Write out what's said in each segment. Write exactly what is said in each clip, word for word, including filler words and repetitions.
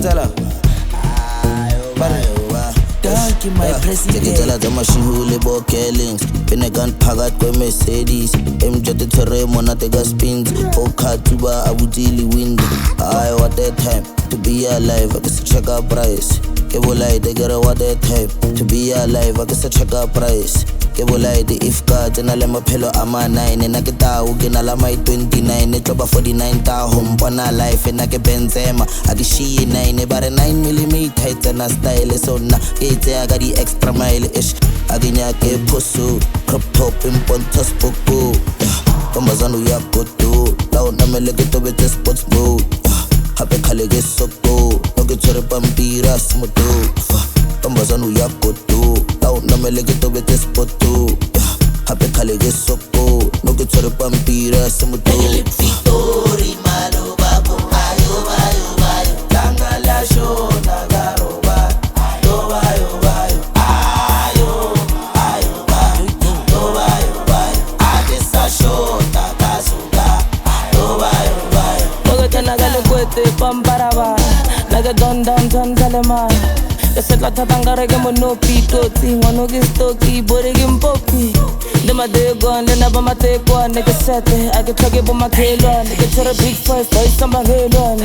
tala Dog in my president Tekitela tsa mashihule bo killings Pene gun phakathi kwe Mercedes M J Terre monate ka spins Poker tuba abutili window I what that time to be alive I guess check up price Ke bolai de gere what that time to be alive I guess check up price Ke bolai de if ka tsena le maphelo a ma nine na ke tao ke na la my twenty-nine e tloba forty-nine ta home bona life na ke Benzema a ke shiye nine bare nine millimeter it's na style so na ke tseya ka di extra mile ish a ke nya ke phoso crop top imponta spoko kombazano ya koto la ona mele ke tobetse sports mode hape khale ke soko no ke tshwere pampira smoto kombazano ya koto la ona mele ke tobetse sporto hape khale ke soko no ke tshwere pampira smoto victory malo babo ayo ayo ayo tanga la shona garoba yo ayo ayo ayo ayo yo ayo ayo adesa shona kasuka yo ayo ayo Bogotana gale kwete pamparaba Naga don down ton kalema Esetla tatangare ke monopi toti Ngono ke stoki bore ke mpopi Dema de gone le naba mate kwa Neke sete ake toke bo makelwa Neke tere big five boy samba helwa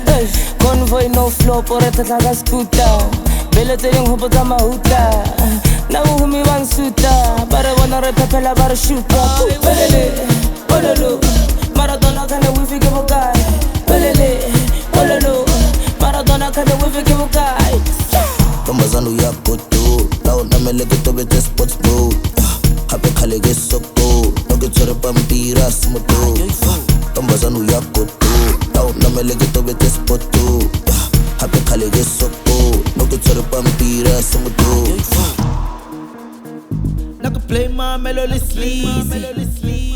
Convoy no flow pore tatlaga scooter Bele te yung hubo ta mahuta Na uhumi wang suta Bare wana re pepela bare shoota Belele, bololo Maradona kane wifi ke bokai Belele, bololo Maradona kane wifi ke bokai kombazano ya koto la ona mele ke tobetse sports mode hape khale ke soko no ke tshwere pampira smoto kombazano ya koto la ona mele ke tobetse sporto hape khale ke soko no ke tshwere pampira smoto I could play my melody sleazy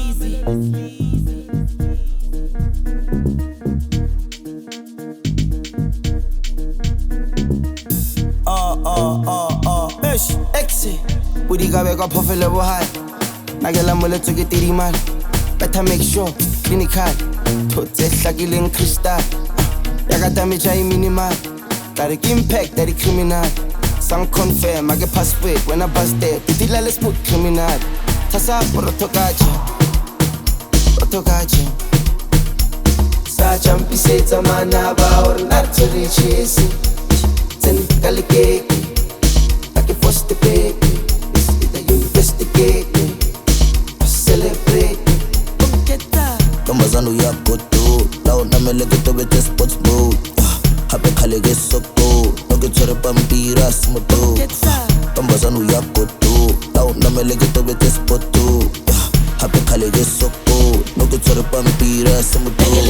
Uh, uh, uh, uh, ish, exi Budi gabe ka phofele bo high Nakela mole tsoke tiri man Better make sure, clinical Thotse hlakileng crystal Yaka damage ay minimal Direct impact, dari criminal Sang confirm, I get password when I bust there Ditila le smooth criminal Tasa protokache Protokache Sa champi se tsamana ba or not to reach Kalikeki, like a first baby. This is the investigating, celebrate. Kombazano ya koto, la ona mele ke tobetse sports mode. Hape khale ke soko, no ke tshwere pampira smoto. Kombazano ya koto, la ona mele ke tobetse sporto. Hape khale ke soko, no ke tshwere pampira smoto.